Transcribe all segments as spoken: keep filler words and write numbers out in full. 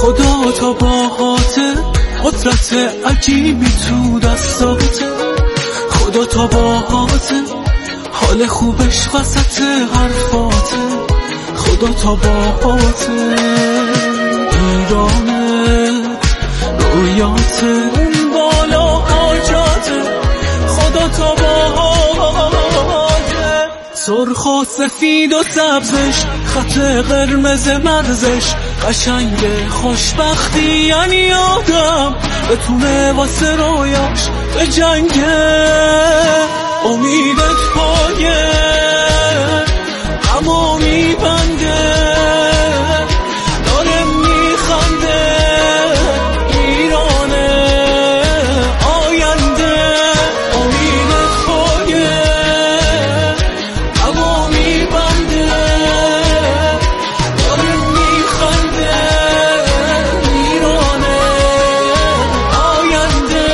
خدا تا باهاته، قدرت عجیبی تو دستاته. خدا تا باهاته، حال خوبش وسط حرفاته. خدا تا باهاته، ایرانه رویاته، اون بالا حاجاته. خدا تا باهاته، سرخ و سفید و سبزش، خط قرمز مرزش، قشنگ خوشبختی یعنی آدم بتونه واسه رویاش به جنگه. امیدت پایه اما میبنده، داره میخنده، ایرانه آینده. امیدت پایه اما میبنده، داره میخنده، ایرانه آینده.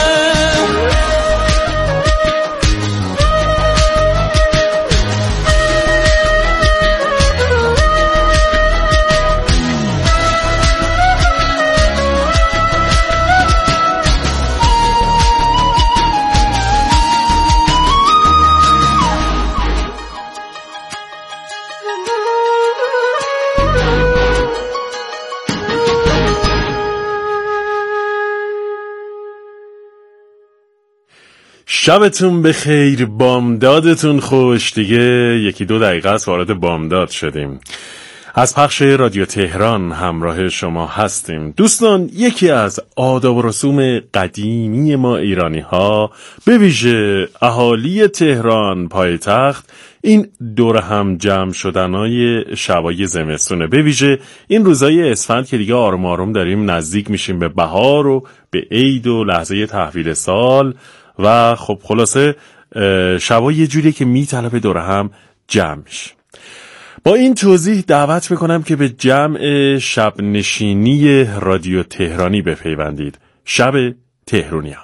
شبتون بخیر، بامدادتون خوش. دیگه یکی دو دقیقه است وارد بامداد شدیم. از پخش رادیو تهران همراه شما هستیم. دوستان، یکی از آداب و رسوم قدیمی ما ایرانی ها، به ویژه اهالی تهران پایتخت، این دور هم جمع شدنای شبای زمستونه. به ویژه این روزای اسفند که دیگه آروم آروم داریم نزدیک میشیم به بهار و به عید و لحظه تحویل سال و خب خلاصه شبای یه جوریه که میطلبه دور هم جمع میشه. با این توضیح دعوت میکنم که به جمع شب نشینی رادیو تهرانی بپیوندید. شب تهرونیا.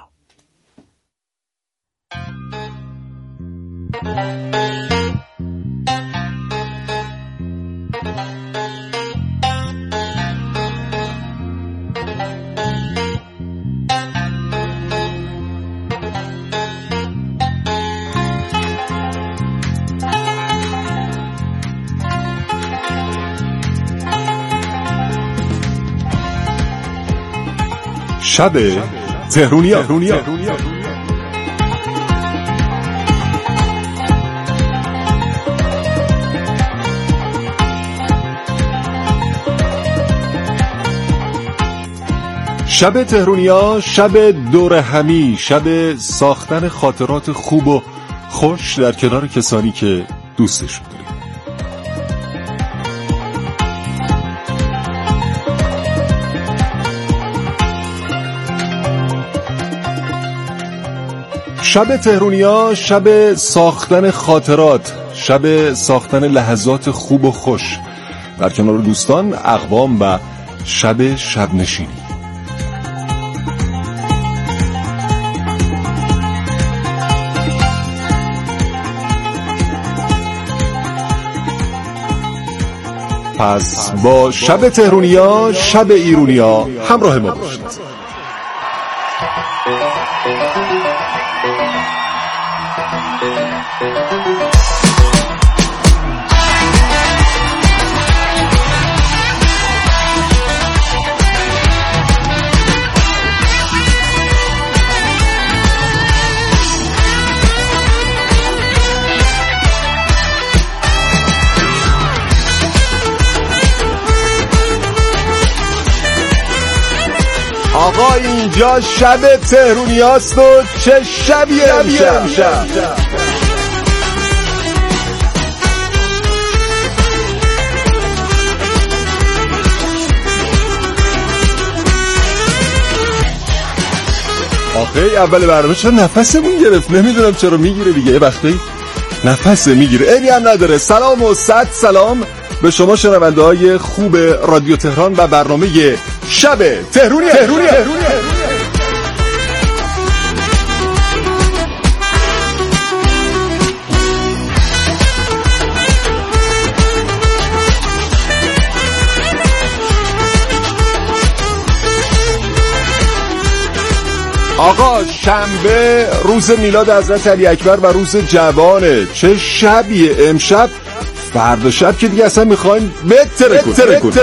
شب تهرونیا. شب تهرونیا، شب دور همی، شب ساختن خاطرات خوب و خوش در کنار کسانی که دوستشون دارید. شب تهرونیا، شب ساختن خاطرات، شب ساختن لحظات خوب و خوش در کنار دوستان، اقوام و شب شب نشینی. پس با شب تهرونیا، شب ایرونیا همراه ما باشید. آقا اینجا شب تهرونیاست و چه شبیه امشب. آخه اول برنامه چرا نفسمون گرفت؟ نمیدونم چرا میگیره دیگه، یه وقتی نفسه میگیره. ایبی هم نداره. سلام و صد سلام به شما شنونده های خوب رادیو تهران و برنامه شب تهرونیا. تهرونیا. آقا شنبه روز میلاد حضرت علی اکبر و روز جوانه. چه شبیه امشب. فردا شب که دیگه اصلا میخوایم بتره کنیم.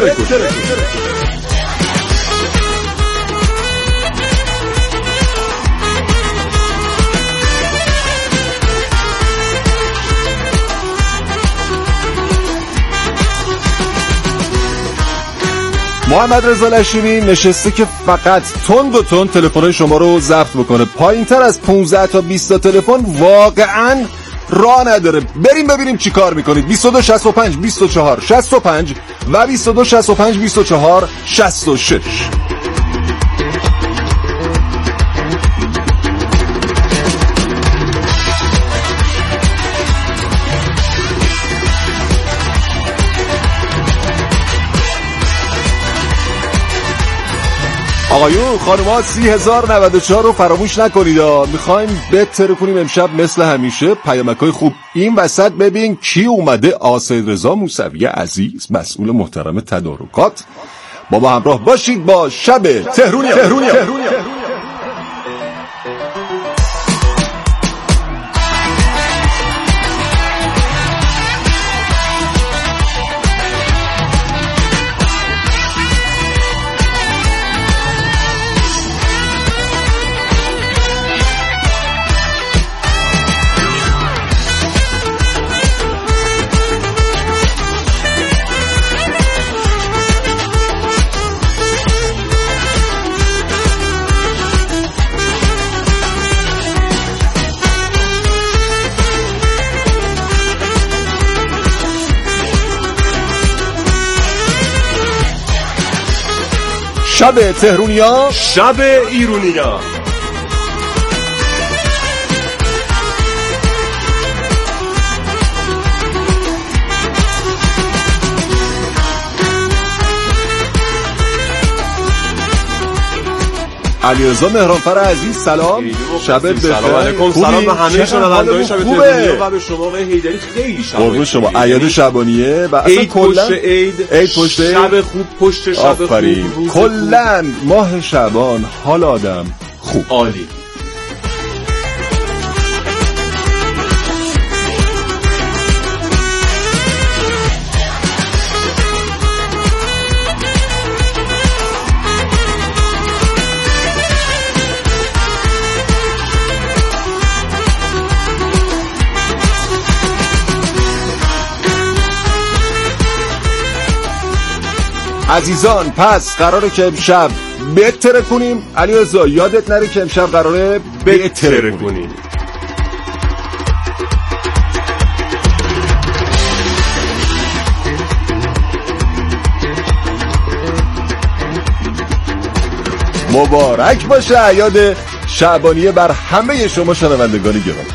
محمد رضا لشیمی نشسته که فقط تند و تند تلفن‌های شما رو ضبط بکنه. پایین‌تر از پانزده تا بیست تا تلفن واقعاً راه نداره. بریم ببینیم چی کار میکنید. بیست و دو شصت و پنج بیست و چهار شصت و پنج و بیست و دو شصت و پنج بیست و چهار شصت و شش. آقایون خانم‌ها سی هزار و نود و چهار رو فراموش نکنید. میخوایم بهتر کنیم امشب مثل همیشه. پیامک‌های خوب این وسط. ببین کی اومده. آسید رضا موسوی عزیز مسئول محترم تدارکات با ما همراه باشید با شب تهرونیا. تهرونیا. تهرونیا. شب تهرونیا، شب ایرونیا. علیرضا مهرانفر عزیز سلام. شب بخیر. سلام علیکم. سلام به همه شنوندگان شب تهرونیا و به شما آقای حیدری. خیلی شب قربون شما. اعیاد شبانیه و اصلا کلا عید عید پشت عید. شب خوب پشت شب خوب. کلا ماه شعبان حال آدم خوب. عالی. عزیزان پس قراره که امشب بهتره کنیم. علیرضا یادت نره که امشب قراره بهتره کنیم. مبارک باشه اعیاد شعبانیه بر همه شما شنوندگان گرامی.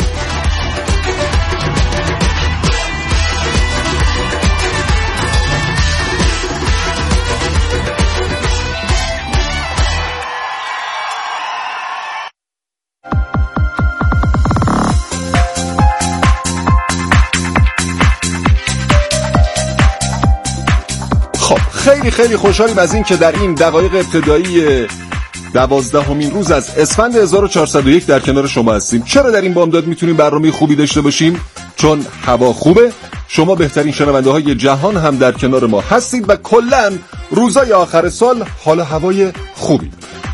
خیلی خیلی خوشحالیم از این که در این دقایق ابتدایی دوازدهمین روز از اسفند هزار و چهارصد و یک در کنار شما هستیم. چرا در این بامداد میتونیم برنامه خوبی داشته باشیم؟ چون هوا خوبه، شما بهترین شنونده های جهان هم در کنار ما هستید و کلاً روزای آخر سال حال هوای خوبی.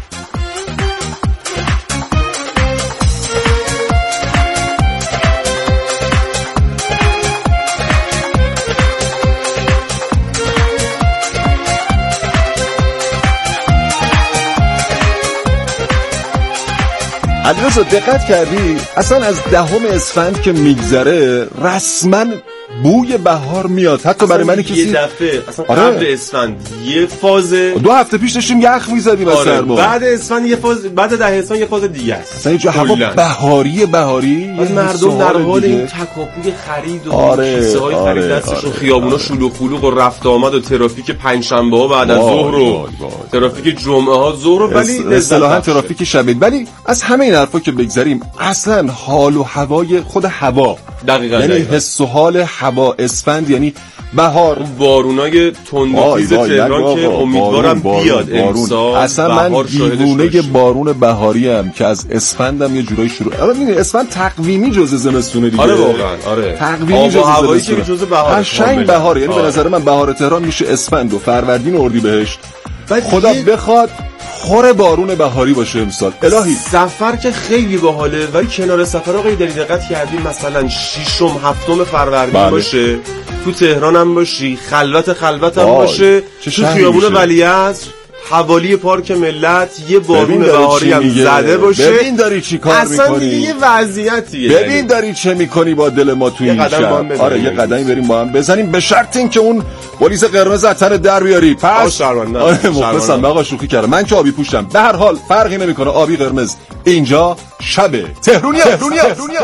علیرضا دقت کردی اصلا از دهم اسفند که میگذره رسما بوی بهار میاد، حتی برای من کسی یه دفعه اصلا آره. قبل اسفند یه فاز، دو هفته پیش داشتیم یخ میزدیم از آره. سرما، بعد اسفند یه فاز، بعد ده اسفند یه فاز دیگه است. اصلا یه هوا بهاری بهاری، مردم در حال این تکاپوی خرید و آره. کیسه های آره. خرید دستشون، آره. خیابونا آره. شلوغ پلوغ و رفت آمد و ترافیک پنجشنبه ها بعد از ظهر و ترافیک جمعه ها ظهر، ولی اصطلاحاً ترافیک شب. ولی از همه این حرفا که بگذریم اصلا حال و هوای خود هوا، دقیقاً یعنی حس و حال هوا هوا، اسفند یعنی بهار، بارونای تند و تیز تهران که امیدوارم بارون، بیاد امسال. اصلا من دیوونه بارون بهاری ام که از اسفندم یه جورایی شروع. آره میدونی اسفند تقویمی جزء زمستونه دیگه. آره واقعا آره. تقویمی جزء هوایی که جزء بهار. قشنگ بهار، یعنی به نظر من بهار تهران میشه اسفند و فروردین و اردیبهشت. خدا بخواد خور بارون بهاری باشه امسال. الهی سفر که خیلی باحاله، ولی کنار سفر آقای داری دقت کردیم مثلا ششم هفتم فروردین بله. باشه تو تهران هم باشی، خلوت خلوت هم باشه تو خیابون ولیعصر حوالی پارک ملت یه بارون بهاری هم زده باشه. ببین داری چی کار میکنی، اصلا یه وضعیتیه. ببین یعنی. داری چه میکنی با دل ما تو این شهر. آره یه قدمی بریم با هم بزنیم، به شرط اینکه اون پلیس قرمز اتر در بیاری. پس آره مخلصم آقا، شوخی کردم، من که آبی پوشم. به هر حال فرقی نمیکنه آبی قرمز، اینجا شبه تهرونیه تهرونیه تهرونیه.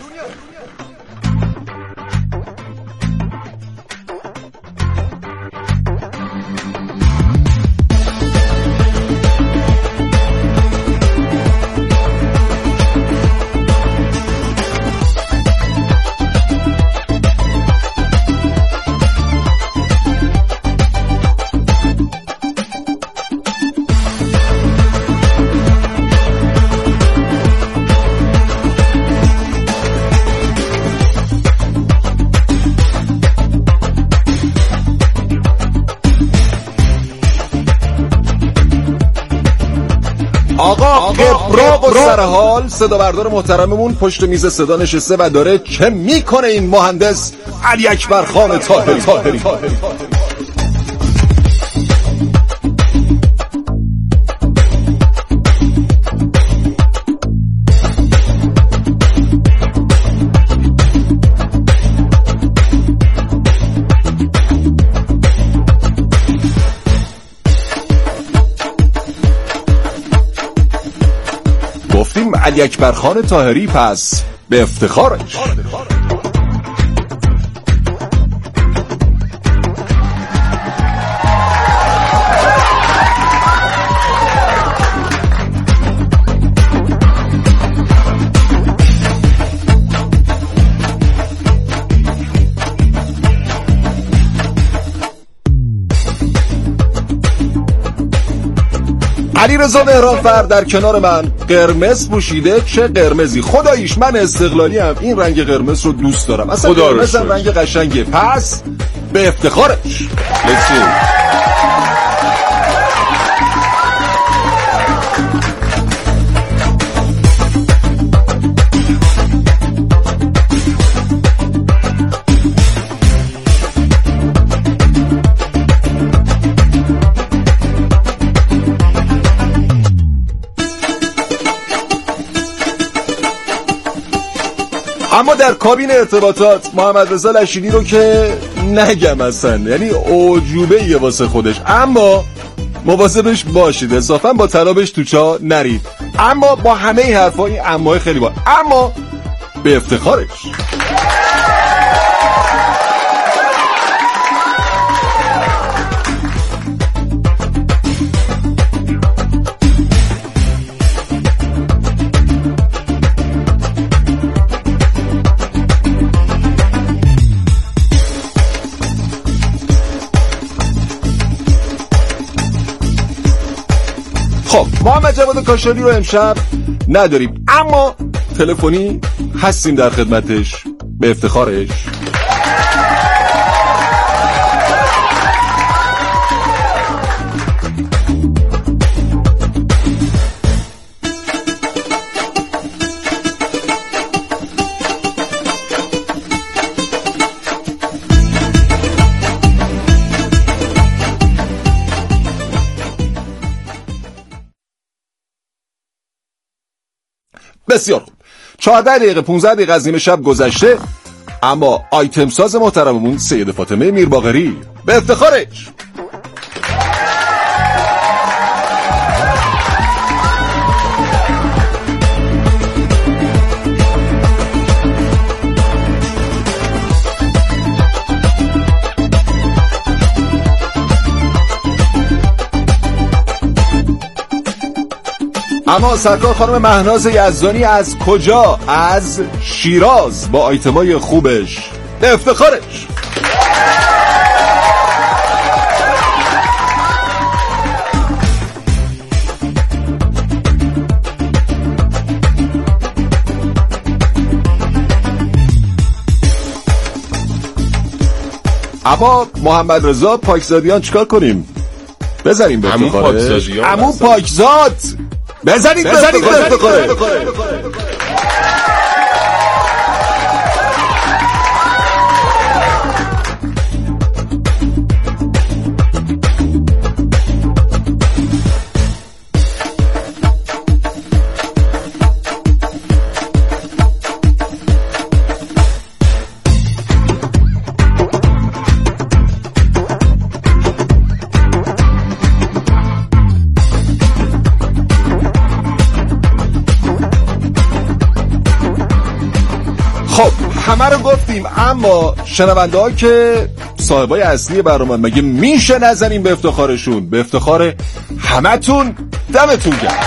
آقا قبراق و سرحال صدا بردار محترممون پشت میز صدا نشسته و داره چه میکنه این مهندس علی اکبر خان طاهری. گفتیم علی اکبر خان طاهری، پس به افتخارش. علیرضا مهرانفر در کنار من، قرمز پوشیده. چه قرمزی خداییش، من استقلالی ام، این رنگ قرمز رو دوست دارم. اصلا قرمز هم رنگ قشنگه، پس به افتخارش. اما در کابین ارتباطات محمد رضا لشیدی رو که نگم اصلا، یعنی اعجوبه یه واسه خودش، اما مواظبش باشید اضافاً با طلابش تو چا نرید. اما با همه این حرفا این امای خیلی با، اما به افتخارش. خب محمد جواد کاشانی رو امشب نداریم، اما تلفنی هستیم در خدمتش به افتخارش. بسیار خوب، چهارده دقیقه پانزده دقیقه از نیمه شب گذشته، اما آیتم ساز محترممون سید فاطمه میرباقری به افتخارش. اما سرکار خانم مهناز یزدانی از کجا؟ از شیراز با آیتمای خوبش به افتخارش. اما محمد رضا پاکزادیان چیکار کنیم؟ بزنیم به افتخارش. عمو پاکزاد بزنید به افتخارش. خب همه رو گفتیم، اما شنونده ها که صاحبای اصلی برنامه مگه میشه نزنیم به افتخارشون؟ به افتخار همتون دمتون گرم.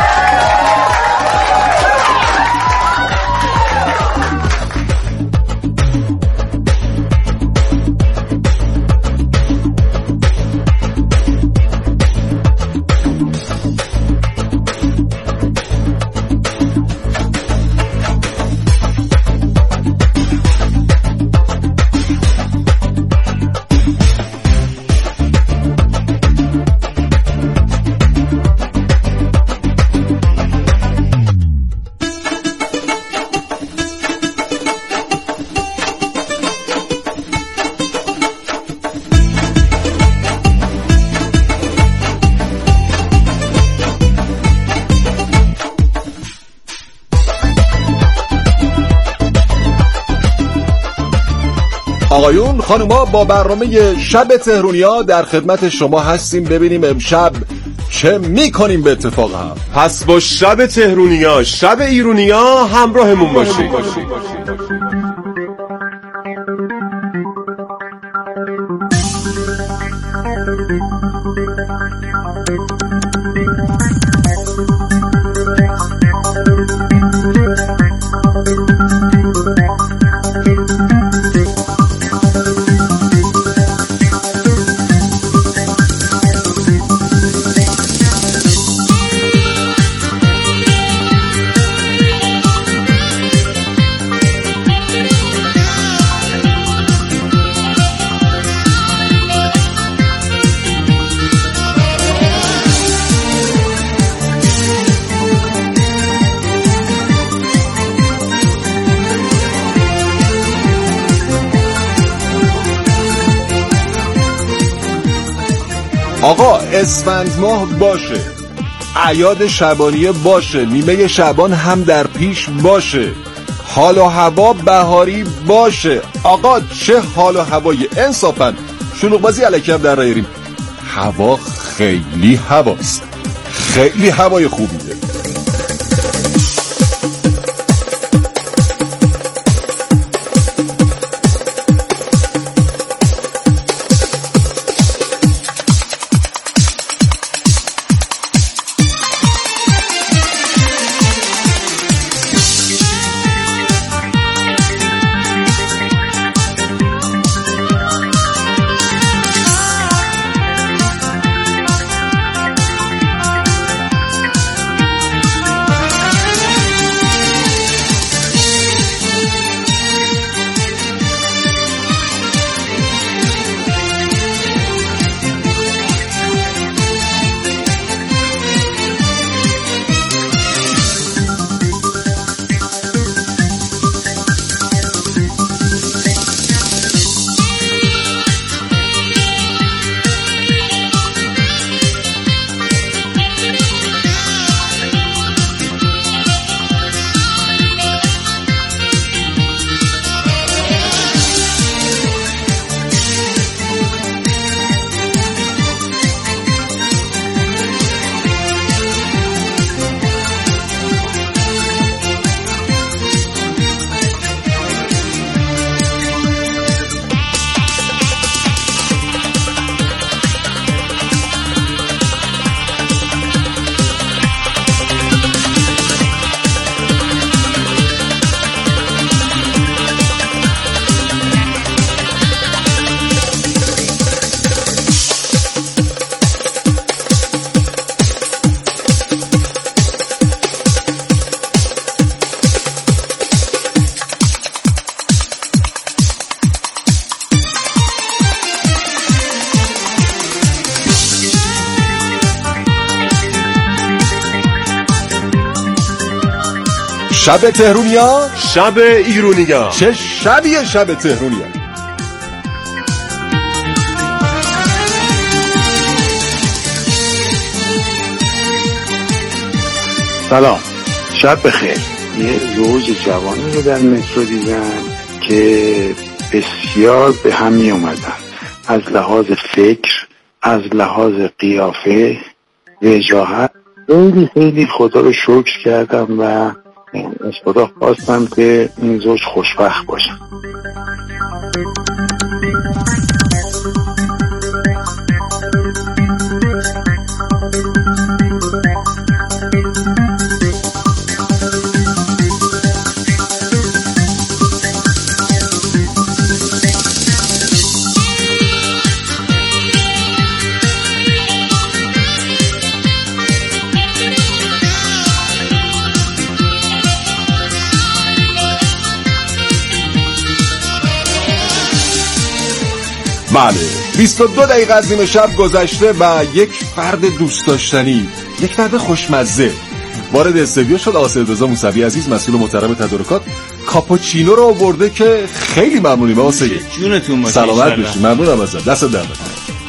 آقایون خانوما، با برنامه شب تهرونیا در خدمت شما هستیم. ببینیم امشب چه میکنیم به اتفاق هم. پس با شب تهرونیا، شب ایرونیا همراهمون باشید. آقا اسفند ماه باشه، اعیاد شبانیه باشه، نیمه شعبان هم در پیش باشه، حال و هوا بهاری باشه. آقا چه حال و هوایی، انصافا شلوغ بازی الکی هم در نیاریم. هوا خیلی هواست، خیلی هوای خوبیه. شب تهرونیا، شب ایرونیا. چه شبیه شب تهرونیا. سلام، شب بخیر. یه زوج جوانی رو در مترو دیدم که بسیار به هم می اومدن، از لحاظ فکر، از لحاظ قیافه، وجاهت. خیلی خیلی خدا رو شکر کردم و از خدا خواستم که این زوج خوشبخت باشن. بله، بیست و دو دقیقه از نیمه شب گذشته و یک فرد دوست داشتنی، یک فرد خوشمزه وارد استودیو شد. آقای رضا موسوی عزیز، مسئول محترم تدارکات، کاپوچینو رو آورده که خیلی ممنونیم آقای. جونتون باشه. سلامت باشید. ممنونم ازت. دست در نکنه.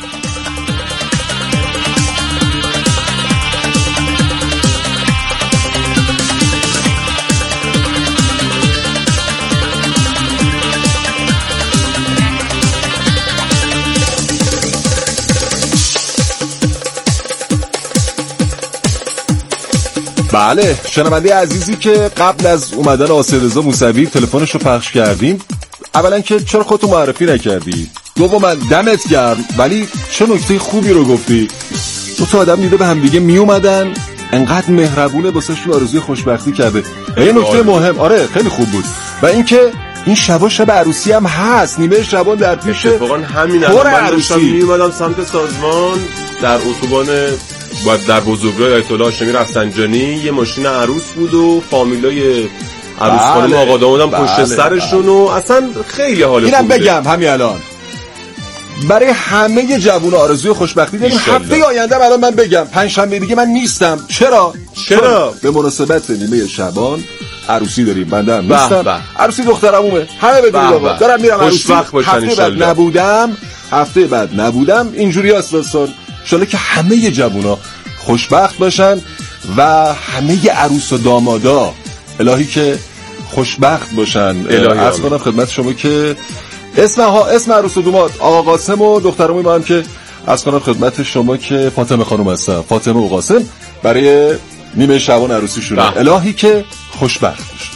بله، شنونده عزیزی که قبل از اومدن آقای رضا موسوی تلفنش رو پخش کردیم، اولا که چرا خودتو معرفی نکردی؟ دوما دمت گرم، ولی چه نکته خوبی رو گفتی. دو تا آدم دیده به هم دیگه می اومدن، انقدر مهربونه، واسهشون آرزوی خوشبختی کرده. این نکته مهم. آره خیلی خوب بود. و اینکه این شبا شب عروسی هم هست، نیمه شبان در پیش. اتفاقا همین الان من داشتم می اومدم سمت سازمان در اتوبان با در بزرگراه آیت الله هاشمی رفسنجانی، یه ماشین عروس بود و فامیلای عروس خانم آقا دامادم پشت سرشون و اصلا خیلی حال خوبه. اینم بگم همین الان برای همه جوونا آرزوی خوشبختی داریم. هفته آینده الان من بگم پنجشنبه دیگه من نیستم. چرا؟ چرا؟ به مناسبت نیمه شعبان عروسی داریم. بنده هم نیستم. عروسی دخترمومه. همه بدونید آقا دارم میرم عروسی. هفته بعد نبودم. هفته بعد نبودم. اینجوری است داستان. ان شاءالله که همه جوونا خوشبخت باشن و همه عروس و دامادا الهی که خوشبخت باشن. عرض کنم خدمت شما که اسم ها اسم عروس و داماد آقا قاسم و دخترموی ما هم که عرض کنم خدمت شما که فاطمه خانم هستن، فاطمه و قاسم، برای نیمه شعبان عروسی شونه. الهی که خوشبخت باشن.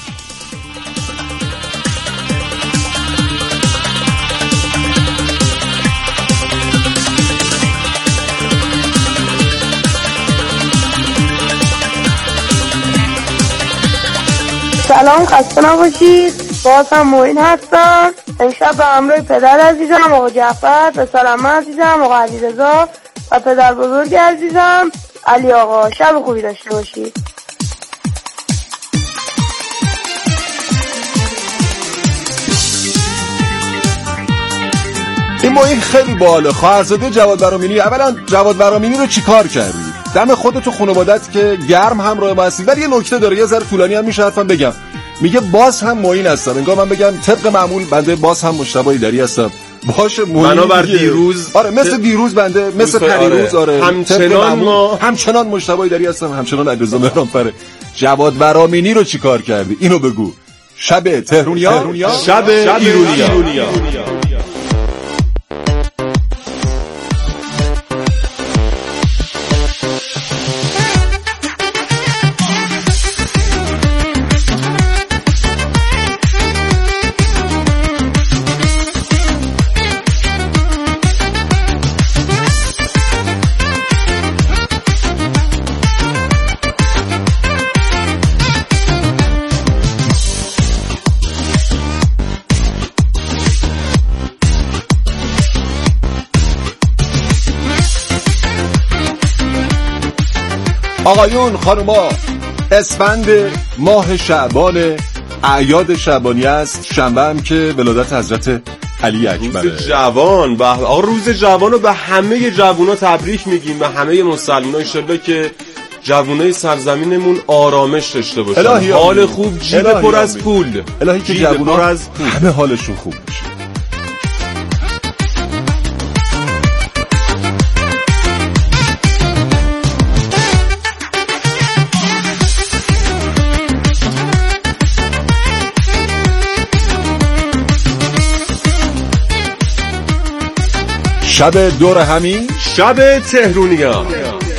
سلام، خسته نباشید. باز هم معین هستم. امشب به همراه پدر عزیزم آقا جعفر، پسر عمه عزیزم آقا علیرضا و پدر بزرگ عزیزم علی آقا. شب خوبی داشته باشید. این معین خیلی باحاله. خواهرزاده جواد برامینی. اولا جواد برامینی رو چیکار کردی؟ دم خودت و خانواده‌ات که گرم همراه ما هستی. ولی یه نکته داره، یه ذره طولانی هم میشه حتما بگم. میگه باز هم معین هستم. انگار من بگم طبق معمول بنده باز هم مجتبی ایدری هستم. باشه معین. بنابر دیروز. آره مثل دیروز بنده، مثل پریروز. آره همچنان ما همچنان مجتبی ایدری هستم، همچنان علیرضا مهرانفره. جواد برامینی رو چیکار کردی؟ اینو بگو. شب تهرونیا، شب ایرونیا. آقایون خانوما، اسفند ماه شعبان، اعیاد شعبانی است. شنبه هم که ولادت حضرت علی اکبر، روز جوان. به آقا روز جوان رو به همه جوونا تبریک میگیم، به همه مسلمان‌ها. ان شاءالله که جوونای سرزمینمون آرامش داشته باشن، الهی حال آمین. خوب، جیب الهی پر از آمین. پول، الهی که جیب پر جوونا از پول. همه حالشون خوب بشه. شب دور همی، شب تهرونیان.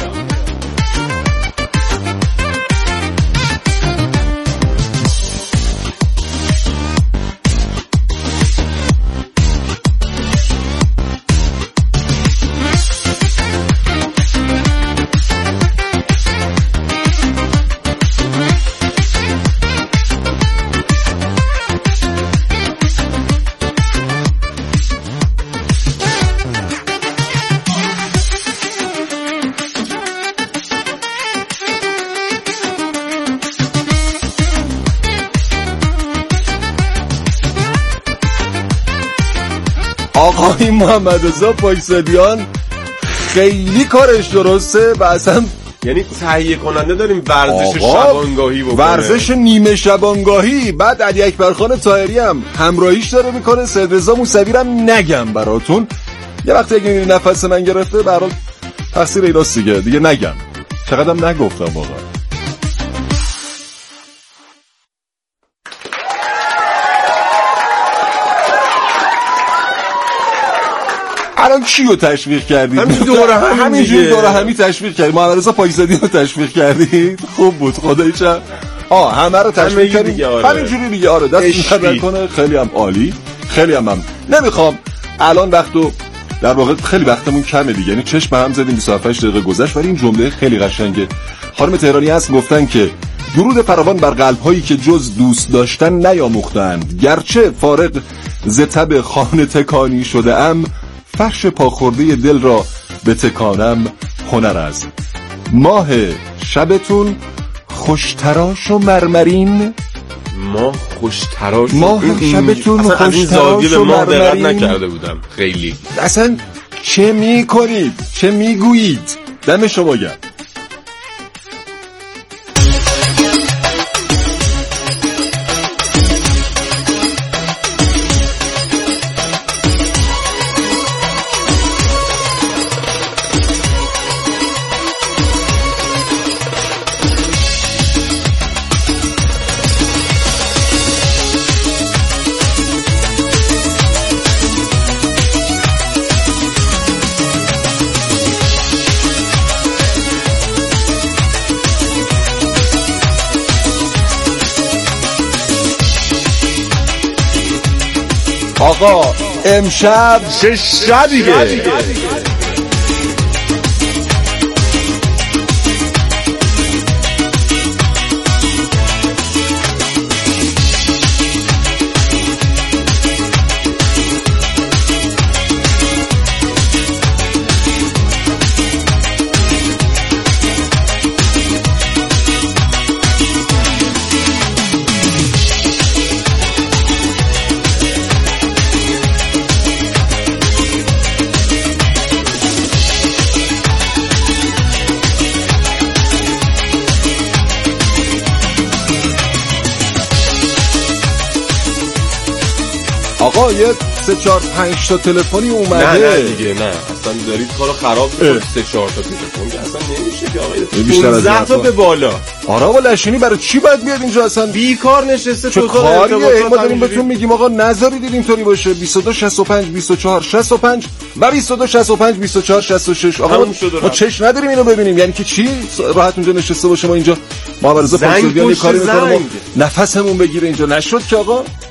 آقای محمد رضا پاکزادیان خیلی کارش درسته و اصلا یعنی تهیه کننده داریم ورزش آقا، شبانگاهی بکنه، ورزش نیمه شبانگاهی. بعد علی اکبرخان طاهری هم همراهیش داره میکنه. سید رضا موسوی رو هم نگم براتون، یه وقتی اگه میبینی نفس من گرفته برات تقصیر ایراست دیگه دیگه نگم، چقدرم نگفتم واقعا. الان کیو تشویق کردید؟ همین دوره همین همینجوری دیگه. دوره همین تشویق کردید. محمد رضا پاکزادی رو تشویق کردید، خوب بود خداییش. آه همه رو تشویق همه کردید دیگه، آره. همینجوری دیگه. آره دستتون در کنه، خیلی هم عالی، خیلی هم هم نمیخوام الان وقتو در واقع خیلی وقتمون کمه دیگه، یعنی چشم هم زدیم بیست و هفت دقیقه گذشت، ولی این جمله خیلی قشنگه. خانم تهرانی هست گفتن که درود فراوان بر قلب‌هایی که جز دوست داشتن نیاموختند، گرچه فارغ ز تب خانه تکانی شده ام، فرش پاخورده دل را به تکانم هنر است. ماه شبتون خوشتراش و مرمرین، ما خوشتراش ماه شبتون اصلا از این خوشتراش زاویه به و ما دقت مرمرین. نکرده بودم خیلی. اصلا چه می کنید چه می گویید؟ دم شما گرم. آقا امشب چه شبیه. آقا یه سه چهار پنج تا تلفنی اومده. نه نه دیگه نه، اصلا دارید کارو خراب می‌کنید. سه چهار تا تلفن که اصلا نمیشه که آقا، بیشتر از پانزده تا به بالا. آره آقا لشینی برای چی باید بیاد اینجا؟ اصلا بیکار نشسته چه تو کاریه؟ ما داریم بهتون میگیم آقا نذارید اینطوری باشه. بیست و دو شصت و پنج بیست و چهار شصت و پنج و بیست و دو شصت و پنج بیست و چهار شصت و شش. آقا ما چش نداریم اینو ببینیم، یعنی که چی راحت اونجا نشسته باشه ما اینجا محمد رضا پاکزادیان یه کاری می‌کنه ما نفسمون بگیره اینجا؟ نشد که آقا.